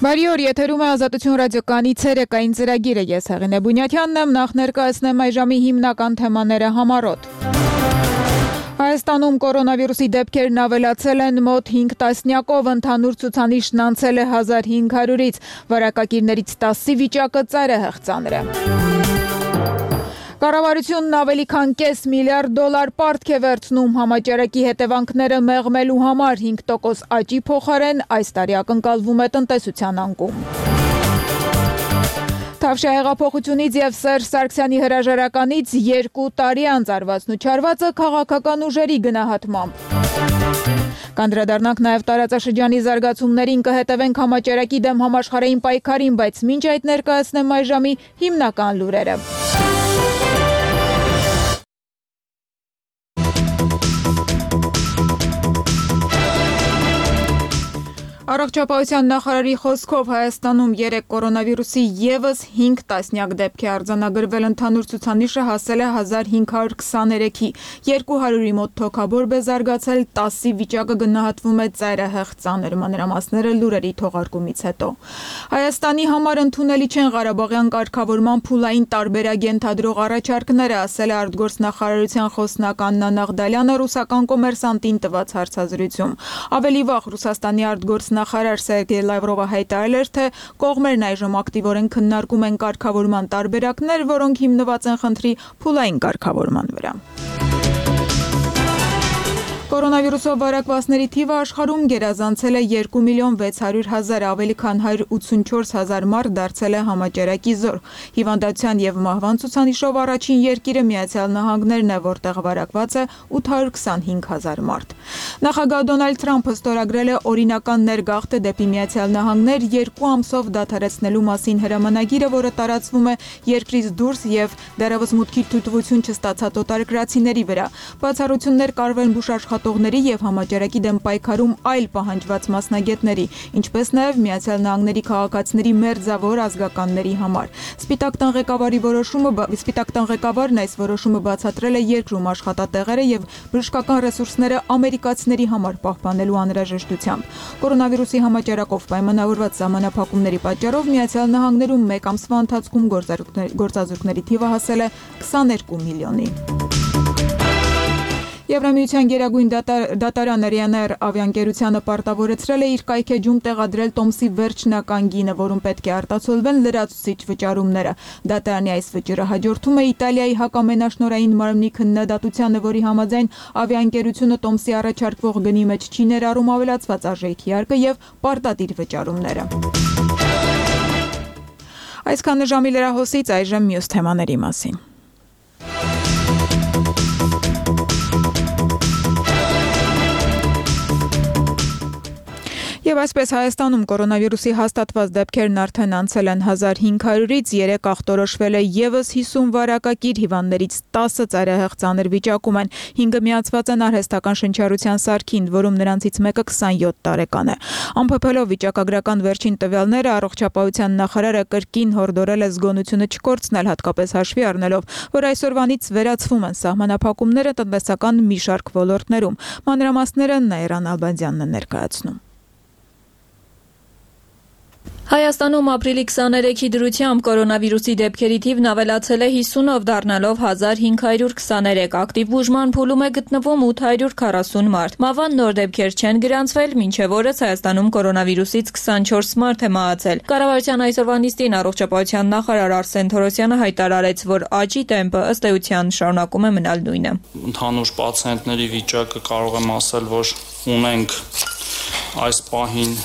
Բարի օր, եթերում է Ազատություն ռադիոկայանի ցերեկային ծրագիրը, ես Հեղինե Բունյաթյանն եմ, նախ ներկայացնեմ այժմի հիմնական թեմաները համառոտ։ Հայաստանում կորոնավիրուսի դեպքերն ավելացել են մոտ 5 տասնյակով, ընդհանուր ցուցանիշն անցել է 1500-ից, վարակագիրներից 10-ի վիճակը ծայրահեղ ծանր է։ Կառավարությունն ավելի քան կես միլիարդ դոլար պարտք է վերցնում համաճարակի հետևանքները մեղմելու համար, 5% աճի փոխարեն այս տարի ակնկալվում է տնտեսության անկում։ Թավշյա հեղափոխությունից եւ Սերժ Սարգսյանի հրաժարականից 2 տարի անց արվածն ու չարվածը քաղաքական ուժերի գնահատմամբ։ Կանդրադառնանք նաև տարածաշրջանի զարգացումներին, կհետևենք համաճարակի դեմ համաշխարհային պայքարին, բայց մինչ այդ ներկայացնեմ այժմի հիմնական լուրերը։ Առողջապահության նախարարի խոսքով Հայաստանում 3 կորոնավիրուսի եւս 5 տասնյակ դեպք է արձանագրվել, ընդհանուր ցուցանիշը հասել է 1523-ի, 200-ի մոտ թոքաբորբ է զարգացել, 10-ի վիճակը գնահատվում է ծայրահեղ ծանր, մանրամասները լուրերի թողարկումից հետո։ Հայաստանի համար ընդունելի չեն Ղարաբաղյան կարգավորման փուլային տարբերակ ենթադրող առաջարկները, ասել է արտգործնախարարության խոսնակ Աննա Նաղդալյանը ռուսական կոմերսանտին տված հարցազրույցում։ Ավելի վաղ Ռուսաստանի արտգործնախարար Սերգեյ Լավրովը հայտարարել էր, թե կողմերն այժմ ակտիվորեն քննարկում են կարգավորման տարբերակներ, որոնք հիմնված են խնդրի փուլային կարգավորման վրա։ Կորոնավիրուսով վարակվածների թիվը աշխարհում գերազանցել է 2.600.000, ավելի քան 184.000 մարդ դարձել է համաճարակի զոհ։ Հիվանդության եւ մահվան ցուցանիշով առաջին երկիրը Միացյալ Նահանգներն է, որտեղ վարակված է 825.000 մարդ։ Նախագահ Դոնալդ Թրամփը ստորագրել է օրինական ներգաղթը դեպի Միացյալ Նահանգներ 2 ամսով դադարեցնելու մասին հրամանագիրը, որը տարածվում է երկրից դուրս եւ դեռևս մուտքի թույլտվություն չստացած օտարերկրացիների վրա։ Բացառություններ կարվեն բուժաշխատողների եւ համաճարակի դեմ պայքարում այլ պահանջված մասնագետների, ինչպես նաեւ Միացյալ Նահանգների քաղաքացիների մերձավոր ազգականների համար։ Սպիտակ տան ղեկավարն այս որոշումը բացատրել է երկրում աշխատատեղերը եւ բժշկական ռեսուրսները ամերիկացիների համար պահպանելու անհրաժեշտությամբ։ Կորոնավիրուսի համաճարակով պայմանավորված սահմանափակումների պատճառով Միացյալ Նահանգներում մեկ ամսվա ընթացքում գործազուրկների թիվը հասել է 22 միլիոնի։ Եվրամիության գերագույն դատարանը Ryanair ավիաընկերությանը պարտավորեցրել է իր կայքեջում տեղադրել տոմսի վերջնական գինը, որում պետք է արտացոլվեն լրացուցիչ վճարումները։ Դատարանի այս վճիռը հաջորդում է Իտալիայի հակամենաշնորհային մարմնի քննադատությանը, որի համաձայն ավիաընկերությունը տոմսի առաջարկվող գնի մեջ չի ներառում ավելացված արժեքի արկը եւ պարտադիր վճարումները։ Այսքանը ժամի լրահոսից, այժմ մյուս թեմաների մասին։ Եվ այսպես Հայաստանում կորոնավիրուսի հաստատված դեպքերն արդեն անցել են 1500-ից, 3 ախտորոշվել է եւս 50 վարակագիր, հիվանդներից 10-ը ծայրահեղ ծանր վիճակում են, 5-ը միացված են արհեստական շնչառության սարքին, որում նրանցից մեկը 27 տարեկան է։ Ամփոփելով վիճակագրական վերջին տվյալները, առողջապահության նախարարը կրկին հորդորել է զգոնությունը չկորցնել, հատկապես հաշվի առնելով, որ այսօրվանից վերացվում են սահմանափակումները տնտեսական մի շարք ոլորտներում։ Մանրամասները Նաիրան Ալբանդյանն է ներկայացնում։ Հայաստանում ապրիլի 23-ի դրությամբ կորոնավիրուսի դեպքերի թիվն ավելացել է 50-ով, դառնալով 1523, ակտիվ բուժման փուլում է գտնվում 840 մարդ։ Մահվան նոր դեպքեր չեն գրանցվել, մինչև օրս Հայաստանում կորոնավիրուսից 24 մարդ է մահացել։ Կառավարության այսօրվա նիստին առողջապահության նախարար Արսեն Թորոսյանը հայտարարեց, որ աճի տեմպը ըստ էության շարունակում է մնալ նույնը։ Ընդհանուր պացիենտների վիճակը կարող եմ ասել, որ ունենք այս պահին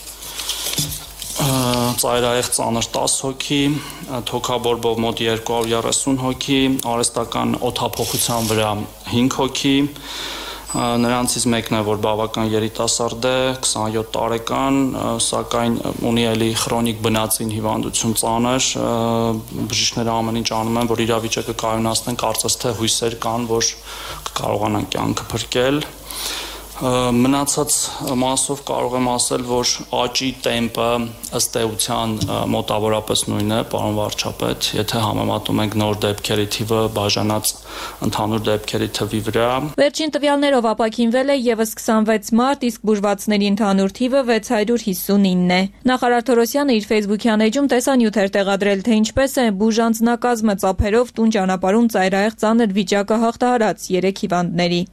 ծայրահեղ ծանր 10 հոգի, թոքաբորբով մոտ 230 հոգի, արհեստական օդափոխության վրա 5 հոգի, նրանցից մեկն է, որ բավական երիտասարդ է, 27 տարեկան, սակայն ունի էլի քրոնիկ բնածին հիվանդություն ծանր, բժիշկները ամեն ինչ անում են, որ իրավիճակը կայունացնեն, կարծես թե հույսեր կան, որ կարողանան կյանքը փրկել։ Մնացած մասով կարող եմ ասել, որ աճի տեմպը ըստ էության մոտավորապես նույնն է, պարոն վարչապետ, եթե համեմատում ենք նոր դեպքերի թիվը բաժանած ընդհանուր դեպքերի թվի վրա։ Վերջին տվյալներով ապաքինվել է եւս 26 մարդ, իսկ բուժվածների ընդհանուր թիվը 659 է։ Նախարար Թորոսյանը իր Facebook-յան էջում տեսանյութ էր տեղադրել, թե ինչպես է բուժանձնակազմը ծափերով տուն ճանապարհում ծայրահեղ ծանր վիճակը հաղթահարած 3 հիվանդների։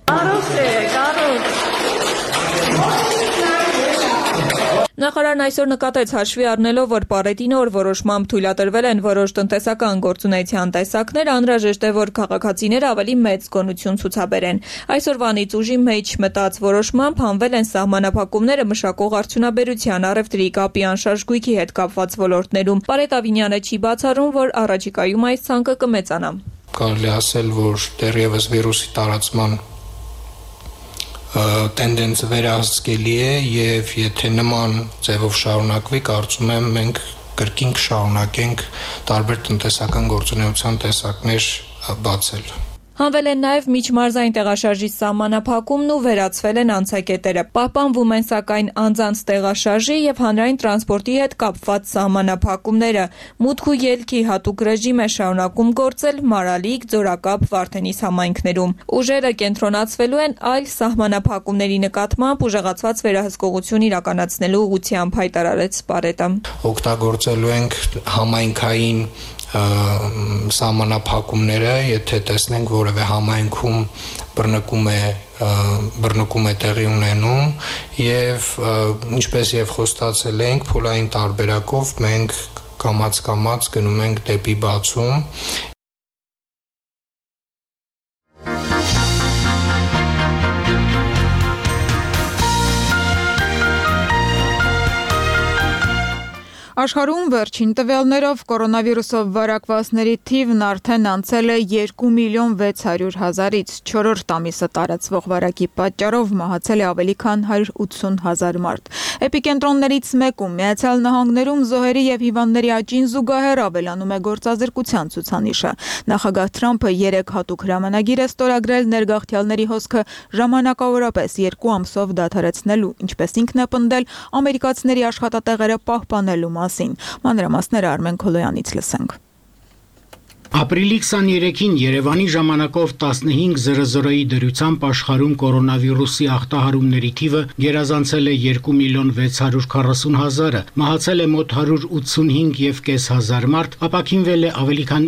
Նախարարն այսօր նկատեց հաշվի առնելով, որ պարետին օր որոշմամբ թույլատրվել են որոշ տնտեսական գործունեության տեսակներ, անհրաժեշտ է, որ քաղաքացիները ավելի մեծ գոնություն ցուցաբերեն։ Այսօրվանից ուժի մեջ մտած որոշմամբ հանվել են սահմանափակումները մշակող արդյունաբերության, առևտրի, կապի, անշարժ գույքի հետ կապված ոլորտներում։ Պարետ Ավինյանը չի բացառում, որ առաջիկայում այս ցանկը կմեծանա։ Կարելի ասել, որ դեռևս վիրուսի տարածման տենդենսը վերահսկելի է եւ եթե նման ձևով շարունակվի, կարծում եմ մենք կրկին կշարունակենք տարբեր տնտեսական գործունեության տեսակներ բացել։ Հանվել են նաև միջմարզային տեղաշարժի սահմանափակումն ու վերացվել են անցակետերը։ Պահպանվում են սակայն անձանց տեղաշարժի եւ հանրային տրանսպորտի հետ կապված սահմանափակումները։ Մուտք ու ելքի հատուկ ռեժիմ է շարունակում գործել Մարալիկ, Ձորակապ, Վարդենիս համայնքներում։ Ուժերը կենտրոնացվելու են այլ սահմանափակումների նկատմամբ ուժեղացված վերահսկողություն իրականացնելու ուղղությամբ, հայտարարեց Պարետը։ Օգտագործելու ենք համայնքային սահմանափակումները, եթե տեսնենք որևէ համայնքում բռնկում է տեղի ունենում եւ ինչպես եւ խոստացել ենք փուլային տարբերակով մենք կամաց գնում ենք դեպի բացում։ Աշխարհում վերջին տվյալներով կորոնավիրուսով վարակվածների թիվն արդեն անցել է 2.600.000-ից, 4-րդ ամիսը տարածվող վարակի պատճառով մահացել է ավելի քան 180,000 մարդ։ Էպիկենտրոններից մեկում Միացյալ Նահանգներում զոհերի եւ հիվանդների աճին զուգահեռ ավելանում է գործազրկության ցուցանիշը։ Նախագահ Թրամփը 3 հատուկ հրամանագիր է ստորագրել ներգաղթյալների հոսքը ժամանակավորապես 2 ամսով դադարեցնելու, ինչպես ինքն է պնդել, ամերիկացիների աշխատատեղերը պահպանելու Մանրամասները Արմեն Քոլոյանից լսենք։ Ապրիլի 23-ին Երևանի ժամանակով 15:00-ի դրությամբ աշխարհում կորոնավիրուսի ախտահարումների թիվը գերազանցել է 2.640.000-ը, մահացել է մոտ 185.500 մարդ, ապաքինվել է ավելի քան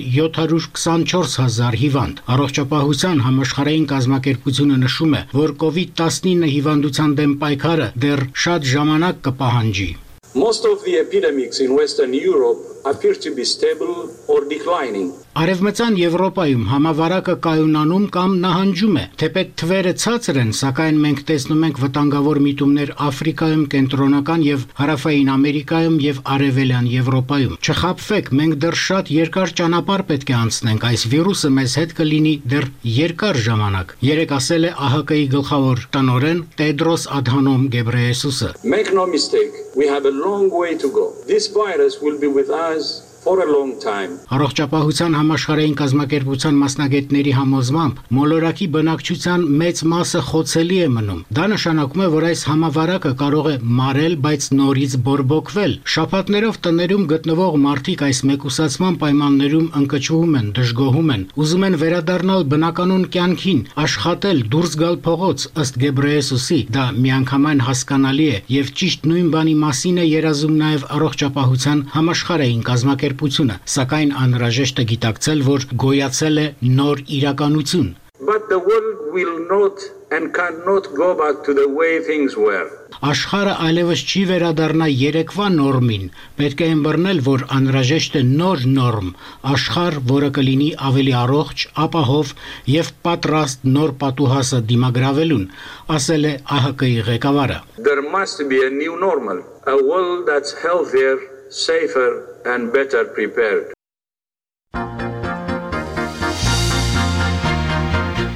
724,000 հիվանդ։ Առողջապահության համաշխարհային կազմակերպությունը նշում է, որ COVID-19 հիվանդության դեմ պայքարը դեռ շատ ժամանակ կպահանջի։ Most of the epidemics in Western Europe appear to be stable or declining. Արևմտյան Եվրոպայում համավարակը կայունանում կամ նահանջում է, թեպետ թվերը ցածր են, սակայն մենք տեսնում ենք վտանգավոր միտումներ Աֆրիկայում, Կենտրոնական եւ Հարավային Ամերիկայում եւ Արևելյան Եվրոպայում։ Չխաբվեք, մենք դեռ շատ երկար ճանապարհ պետք է անցնենք, այս վիրուսը մեզ հետ կլինի դեռ երկար ժամանակ, երեք ասել է ԱՀԿ-ի գլխավոր տնօրեն Տեդրոս Ադհանոմ Գեբրեյեսուսը։ Make no mistake, we have a long way to go. This virus will be with us for a long time. Առողջապահության համաշխարհային կազմակերպության մասնագետների համոզմամբ մոլորակի բնակչության մեծ մասը խոցելի է մնում։ Դա նշանակում է, որ այս համավարակը կարող է մարել, բայց նորից բորբոքվել։ Շաբաթներով տներում գտնվող մարդիկ այս մեկուսացման պայմաններում ընկճվում են, դժգոհում են, ուզում են վերադառնալ բնականոն կյանքին, աշխատել, դուրս գալ փողոց, ըստ Գեբրեյեսուսի։ Դա միանգամայն հասկանալի է եւ ճիշտ նույն բանի մասին է երազում նաեւ առողջապահության համաշխարհային կազմակերպությունը, սակայն անհրաժեշտ է գիտակցել, որ գոյացել է նոր իրականություն։ But the world will not and cannot go back to the way things were. Աշխարհը այլևս չի վերադառնա երեկվա նորմին, պետք է ըմբռնել, որ անհրաժեշտ է նոր նորմ, աշխարհ, որը կլինի ավելի առողջ, ապահով եւ պատրաստ նոր պատուհասը դիմագրավելուն, ասել է ԱՀԿ-ի ղեկավարը։ There must be a new normal, a world that's healthier, safer and better prepared.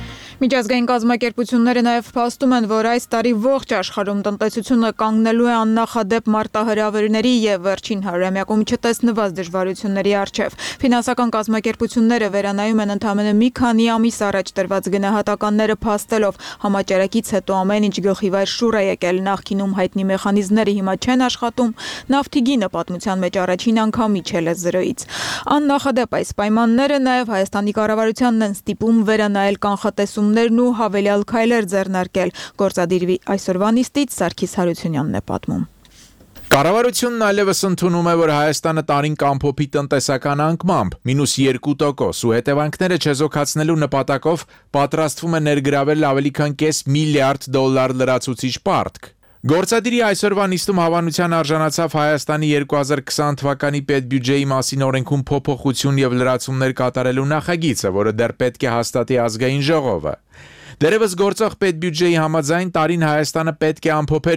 Միջազգային կազմակերպությունները նաև փաստում են, որ այս տարի ողջ աշխարհում տնտեսությունը կանգնելու է աննախադեպ մարտահրավերների եւ վերջին հարյուրամյակում չտեսնված դժվարությունների առջեւ։ Ֆինանսական կազմակերպությունները վերանայում են ընդամենը մի քանի ամիս առաջ տրված գնահատականները փաստելով համաճարակից հետո ամեն ինչ գլխիվայր շուռ է եկել, նախկինում հայտնի մեխանիզմները հիմա չեն աշխատում, նավթի գինը պատմության մեջ առաջին անգամ իջել է 0-ից։ Աննախադեպ այս պայմանները նաև Հայաստանի կառավարությանն են ստիպում վերանայել կանխատեսումներն ու հավելյալ քայլեր ձեռնարկել։ Գործադիրվի այսօրվա նիստից Սարգիս Հարությունյանն է պատմում։ Կառավարությունն այլևս ընդունում է, որ Հայաստանը տարին կամփոփի տնտեսական անկմամբ -2% ու հետևանքները չեզոքացնելու նպատակով պատրաստվում է ներգրավել ավելի քան $500 միլիարդ լրացուցիչ պարտք։ Գործադիրի այսօրվա նիստում հավանության արժանացավ Հայաստանի 2020 թվականի պետբյուջեի մասին օրենքում փոփոխություն եւ լրացումներ կատարելու նախագիծը, որը դեռ պետք է հաստատի ազգային ժողովը։ Դերևս գործող պետբյուջեի համաձայն տարին Հայաստանը պետք է ամփոփեր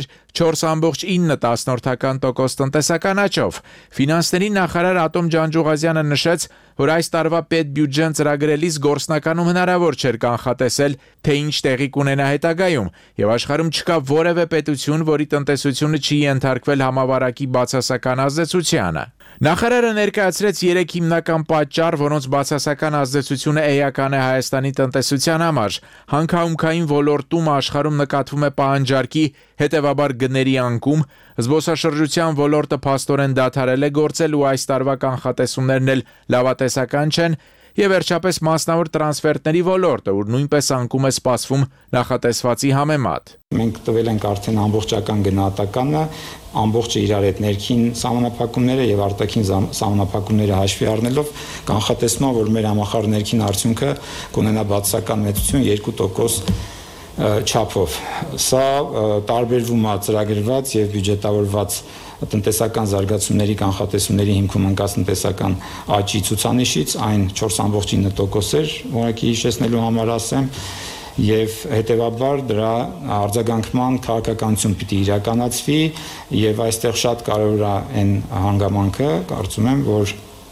4,9% տնտեսական աճով։ Ֆինանսների նախարար Ատոմ Ջանջուղազյանը նշեց, որ այս տարվա պետբյուջեն ծրագրելիս գործնականում հնարավոր չէր կանխատեսել, թե ինչ տեղի կունենա հետագայում, եւ աշխարհում չկա որևէ պետություն, որի տնտեսությունը չի ենթարկվել համավարակի բացասական ազդեցությանը։ Նախարարը ներկայացրեց 3 հիմնական պատճառ, որոնց բացասական ազդեցությունը էական է Հայաստանի տնտեսության համար։ Հանքահունքային ոլորտում աշխարհում նկատվում է պահանջարկի, հետևաբար գների անկում, զբոսաշրջության ոլորտը փաստորեն դադարել է գործել ու այս տարվա կանխատեսումներն էլ լավատեսական չեն, եւ վերջապես մասնավոր տրանսֆերտների ոլորտը, ուր նույնպես անկում է սպասվում նախատեսվածի համեմատ։ Մենք տվել ենք արդեն ամբողջական գնահատականը, ամբողջը իրար հետ ներքին սահմանափակումները եւ արտաքին սահմանափակումները հաշվի առնելով կանխատեսում, որ մեր համախառն ներքին արդյունքը կունենա բացասական մեծություն 2% չափով։ Սա տարբերվում է ծրագրված եւ բյուջետավորված տնտեսական զարգացումների կանխատեսումների հիմքում ընկած տնտեսական աճի ցուցանիշից, այն 4,9% էր, որակի հիշեցնելու համար ասեմ, եւ հետեւաբար դրա արձագանքման քաղաքականություն պիտի իրականացվի եւ այստեղ շատ կարեւոր է այն հանգամանքը, կարծում եմ, որ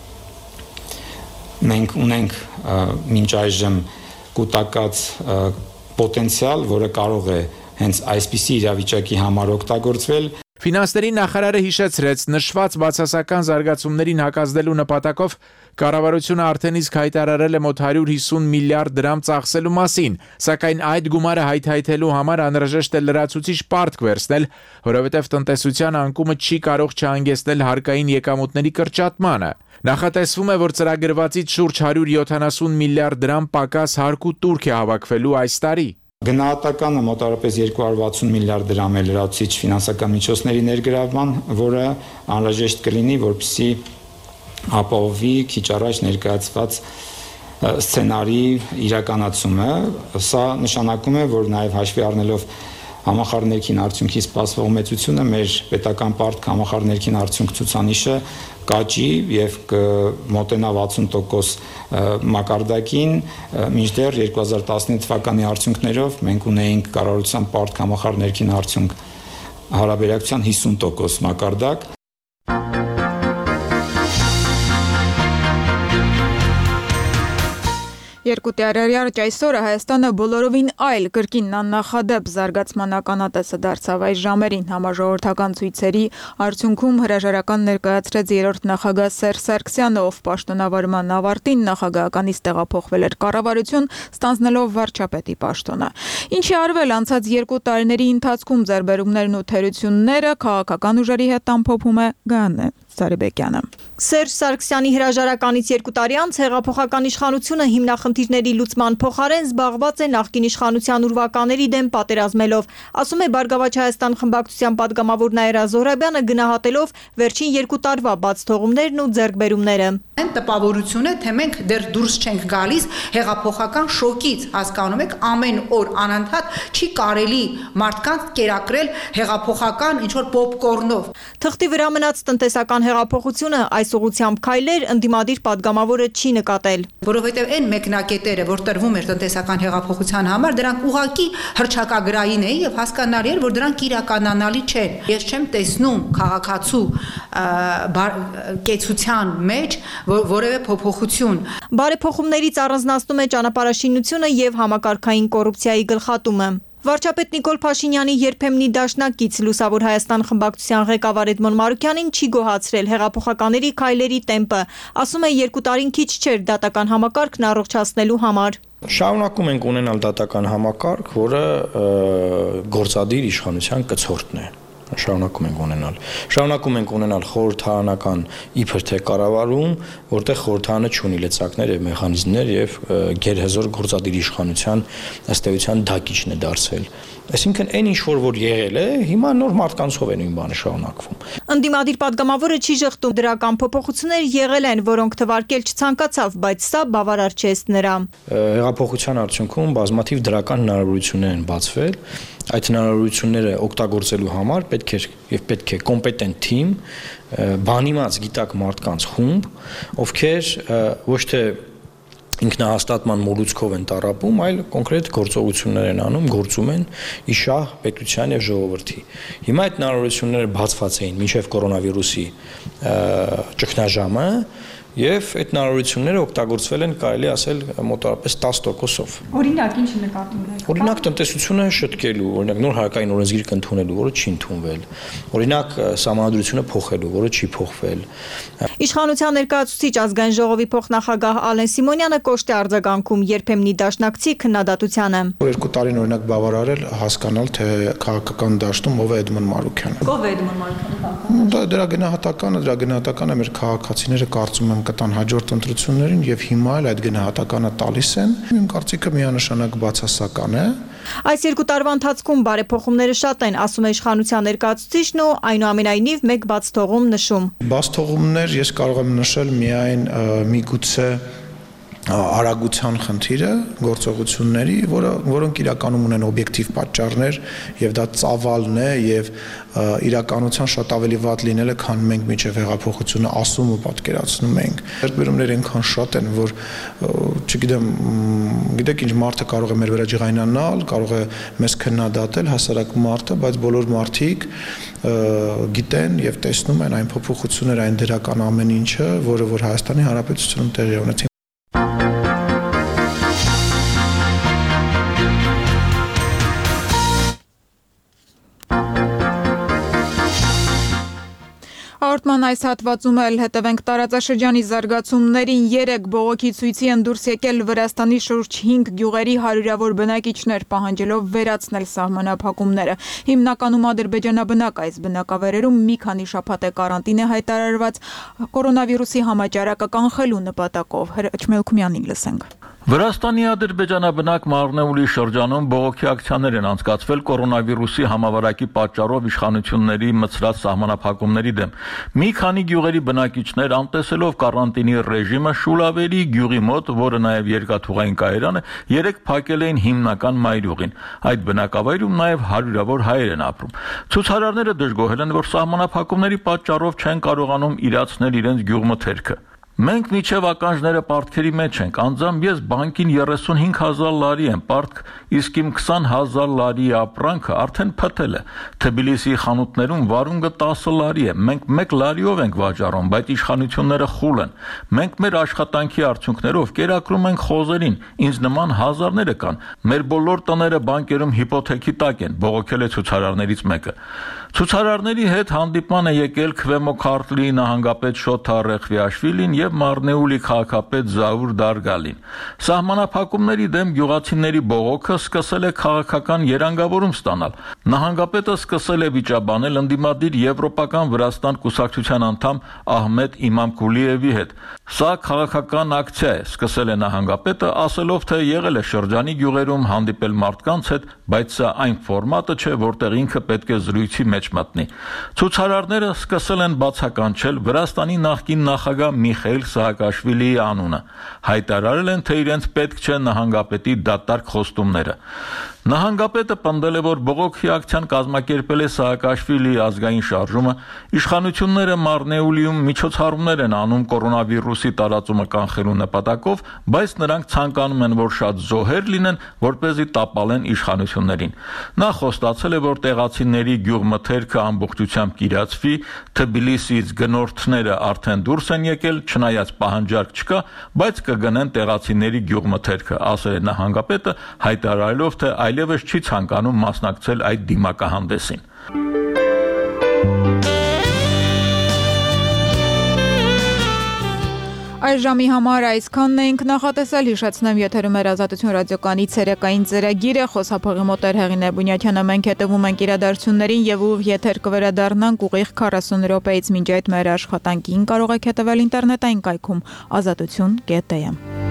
մենք ունենք մինչ այժմ կուտակած պոտենցիալ, որը կարող է հենց այսպիսի իրավիճակի համար օգտագործվել։ Ֆինանսների նախարարը հիշեցրեց, նշված բացասական զարգացումներին հակազդելու նպատակով կառավարությունը արդեն իսկ հայտարարել է մոտ 150 միլիարդ դրամ ծախսելու մասին, սակայն այդ գումարը հայթայթելու համար անհրաժեշտ է լրացուցիչ պարտք վերցնել, որովհետև տնտեսության անկումը չի կարող չհանգեցնել հարկային եկամուտների կրճատմանը։ Նախատեսվում է, որ ծրագրվածից շուրջ 170 միլիարդ դրամ պակաս հարկ ու տուրք է հավաքվելու այս տարի։ Գնահատականը մոտավորապես 260 միլիարդ դրամ է լրացուցիչ ֆինանսական միջոցների ներգրավման, որը անհրաժեշտ կլինի, որպեսզի ապահովի քիչ առաջ ներկայացված սցենարի իրականացումը։ Սա նշանակում է, որ նաև հաշվի առնելով համախառն ներքին արդյունքի սպասվող մեծությունը, մեր պետական պարտք համախառն ներքին արդյունք ցուցանիշը կաճի եւ մոտենա 60% մակարդակին, մինչդեռ 2019 թվականի արդյունքներով մենք ունեինք կառավարության պարտք համախառն ներքին արդյունք հարաբերակցության 50% մակարդակ։ Երկու տարի առաջ այսօրը Հայաստանը բոլորովին այլ կրկին աննախադեպ զարգացման ականատեսը դարձավ այս ժամերին համաժողովրդական ցույցերի արդյունքում հրաժարական ներկայացրեց երրորդ նախագահ Սերժ Սարգսյանը, ով պաշտոնավարման ավարտին նախագահականից տեղափոխվել էր կառավարություն, ստանձնելով վարչապետի պաշտոնը։ Ինչի արվել անցած 2 տարիների ընթացքում ձեռբերումներն ու թերությունները քաղաքական ուժերի հետ ամփոփում է Գայանե Սարիբեկյանը։ Սերժ Սարգսյանի հրաժարականից 2 տարի անց հեղափոխական իշխանությունը հիմնախնդիրների լուծման փոխարեն զբաղված է նախկին իշխանության ուրվականների դեմ պատերազմելով, ասում է Բարգավաճ Հայաստան խմբակցության պատգամավոր Նաիրա Զոհրաբյանը, գնահատելով վերջին 2 տարվա բաց թողումներն ու ձեռքբերումները։ Այն տպավորություն է, թե մենք դեռ դուրս չենք գալիս հեղափոխական շոկից, հասկանում եք, ամեն օր անընդհատ չի կարելի մարդկանց կերակրել հեղափոխական ինչ-որ պոպկորնով։ Թղթի վրա մնաց տնտեսական հեղափոխությունը այս ուղղությամբ քայլեր ընդդիմադիր падգամավորը չի նկատել։ Որովհետև այն մեկնակետերը, որ տրվում էր տնտեսական հեղափոխության համար, դրանք ուղղակի հռչակագրային էին եւ հասկանալի էր, որ դրանք իրականանալի չեն։ Ես չեմ տեսնում քաղաքացու կեցության մեջ որևէ փոփոխություն։ Բարեփոխումներից առանձնացնում է ճանապարհաշինությունը եւ համակարգային կոռուպցիայի գլխատումը։ Վարչապետ Նիկոլ Փաշինյանի երբեմնի դաշնակից Լուսավոր Հայաստան խմբակցության ղեկավար Էդմոն Մարուկյանին չի գոհացրել հեղափոխականների քայլերի տեմպը, ասում է 2 տարին քիչ չէր դատական համակարգն առողջացնելու համար։ Շարունակում ենք ունենալ դատական համակարգ, որը գործադիր իշխանության կցորդն է։ Շարունակում ենք ունենալ խորհրդարանական իբր թե կառավարում, որտեղ խորհրդարանը չունի լծակներ եւ մեխանիզմներ եւ գերհզոր գործադիր իշխանության ըստ էության դակիչն է դարձել։ Այսինքն այն ինչ որ եղել է, հիմա նոր մարդկանցով է նույն բանը շարունակվում։ Ընդդիմադիր падգամավորը չի ժխտում դրական փոփոխություններ եղել են, որոնք թվարկել չցանկացավ, բայց սա բավարար չէ նրա։ Հեղափոխության արդյունքում բազմաթիվ դրական հնարավորություններ են բացվել։ Այդ հնարավորությունները օգտագործելու համար պետք է կոմպետենտ թիմ, բանիմաց գիտակ մարդկանց խումբ, ովքեր ոչ թե ինքնահաստատման մոլուցքով են տառապում, այլ կոնկրետ գործողություններ են անում, գործում են իշահ պետության եւ ժողովրդի։ Հիմա այդ հնարավորությունները բացված էին մինչեւ կորոնավիրուսի ճգնաժամը եւ այդ հնարավորությունները օգտագործվել են, կարելի ասել, մոտավորապես 10%-ով։ Օրինակ, ինչ նկատում եք։ Օրինակ տնտեսությունը շտկելու, օրինակ նոր հարկային օրենսգիր կընդունելու, որը չի ընդունվել։ Օրինակ սահմանադրությունը փոխելու, որը չի փոխվել։ Իշխանության ներկայացուցիչ ազգային ժողովի փոխնախագահ Ալեն Սիմոնյանը կոշտ է արձագանքում երբեմնի դաշնակցի քննադատությանը։ 2 տարին օրինակ բավարարել հասկանալ, թե քաղաքական դաշտում ով է Էդմոն Մարուկյանը։ Ով է Էդմոն Մարուկյանը։ Դրա գնահատականը մեր քաղաքացիները կարծում եմ կտան հաջորդ ընտրություններին եւ հիմա էլ այդ գնահատականը տալիս են։ Իմ կարծիքը միանշանակ բացասական է։ Այս 2 տարվա ընթացքում բարեփոխումները շատ են, ասում է իշխանության ներկայացուցիչն ու այնուամենայնիվ մեկ բաց թողում նշում։ Բաց թողումներ ես կարող եմ նշել միայն միգուցե արագության խնդիրը գործողությունների, որոնք իրականում ունեն օբյեկտիվ պատճառներ եւ դա ծավալն է եւ իրականության շատ ավելի վատ լինելը, քան մենք միջև հեղափոխությունը ասում ու պատկերացնում ենք։ Ձեռքբերումները այնքան շատ են, որ չգիտեմ, գիտեք ինչ, մարդը կարող է մեր վրա ջղայնանալ, կարող է մեզ քննադատել, հասարակ մարդը, բայց բոլոր մարդիկ գիտեն եւ տեսնում են այն փոփոխությունները, այն դրական ամեն ինչը, որը որ Հայաստանի Հանրապետությունում տեղի ունեցին։ Հաղորդման այս հատվածում էլ հետևենք տարածաշրջանի զարգացումներին։ 3 բողոքի ցույցի են դուրս եկել Վրաստանի շուրջ 5 գյուղերի հարյուրավոր բնակիչներ, պահանջելով վերացնել սահմանափակումները։ Հիմնականում ադրբեջանաբնակ այս բնակավայրերում մի քանի շաբաթ է կարանտին է հայտարարված կորոնավիրուսի համաճարակը կանխելու նպատակով։ Հրաչմելքումյանին լսենք։ Վրաստանի ադրբեջանաբնակ Մարնեուլի շրջանում բողոքի ակցիաներ են անցկացվել կորոնավիրուսի համավարակի պատճառով իշխանությունների մցրած սահմանափակումների դեմ։ Մի քանի գյուղերի բնակիչներ անտեսելով կարանտինի ռեժիմը Շուլավերի գյուղի մոտ, որը նաև երկաթուղային կայարան է, 3 փակել էին հիմնական մայրուղին։ Այդ բնակավայրում նաև հարյուրավոր հայեր են ապրում։ Ցուցարարները դժգոհել են, որ սահմանափակումների պատճառով չեն կարողանում իրացնել իրենց գյուղմթերքը։ Մենք միջև ականջները պարտքերի մեջ ենք, անձամբ ես բանկին 35,000 լարի եմ պարտք, իսկ իմ 20,000 լարի ապրանքը արդեն փտել է։ Թբիլիսի խանութներում վարունգը 10 լարի է, մենք 1 լարիով ենք վաճառում, բայց իշխանությունները խուլ են։ Մենք մեր աշխատանքի արդյունքներով կերակրում ենք խոզերին, ինձ նման հազարները կան։ Մեր բոլոր տները բանկերում հիպոթեքի տակ են, բողոքել է ցուցարարներից մեկը։ Ցուցարարների հետ հանդիպման է եկել Քվեմո Քարտլի նահանգապետ Շոթա Ռեխվիաշվիլին եւ Մարնեուլի քաղաքապետ Զաուր Դարգալին։ Սահմանափակումների դեմ գյուղացիների բողոքը սկսել է քաղաքական երանգավորում ստանալ։ Նահանգապետը սկսել է վիճաբանել ընդդիմադիր Եվրոպական Վրաստան կուսակցության անդամ Ահմեդ Իմամկուլիևի հետ։ Սա քաղաքական ակցիա է, սկսել է նահանգապետը, ասելով, թե եղել է շրջանի գյուղերում հանդիպել մարդկանց հետ, բայց սա այն ֆորմատը չէ, որտեղ ինքը պետք է զրույցի մեջ մտնի։ Ցուցարարները սկսել են բացականչել Վրաստանի նախկին նախագահ Միխայիլ Սահակաշվիլիի անունը։ Հայտարարել են, թե իրենց պետք չէ նահանգապետի դատարկ խոստումները։ Նահանգապետը պնդել է, որ բողոքի ակցիան կազմակերպել է Սաակաշվիլիի ազգային շարժումը, իշխանությունները Մարնեուլիում միջոցառումներ են անում կորոնավիրուսի տարածումը կանխելու նպատակով, բայց նրանք ցանկանում են, որ շատ զոհեր լինեն, որպեսզի տապալեն իշխանություններին։ Նա խոստացել է, որ տեղացիների գյուղմթերքը ամբողջությամբ կիրացվի, Թբիլիսիից գնորդները արդեն դուրս են եկել, չնայած պահանջարկ չկա, բայց կգնեն տեղացիների գյուղմթերքը, ասել է նահանգապետը, հայտարարելով, թե այլևս չի ցանկանում մասնակցել այդ դիմակահանդեսին։ Այս ժամի համար այսքանն էինք նախատեսել, հիշեցնեմ եթերում էր Ազատություն ռադիոկայանի ցերեկային ծրագիրը, խոսափողի մոտ էր Հեղինե Բունյաթյանը, մենք հետևում ենք իրադարձություններին եւ ուղիղ եթեր կվերադառնանք ուղիղ 40 րոպեից մինչ այդ մեր աշխատանքին կարող եք հետևել ինտերնետային կայքում azatutun.am